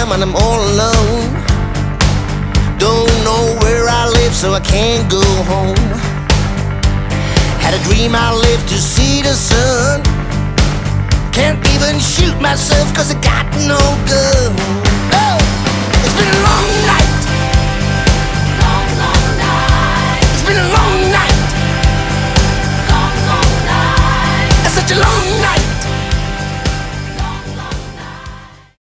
time and I'm all alone. Don't know where I live, so I can't go home. Had a dream I live to see the sun. Can't even shoot myself cause I got no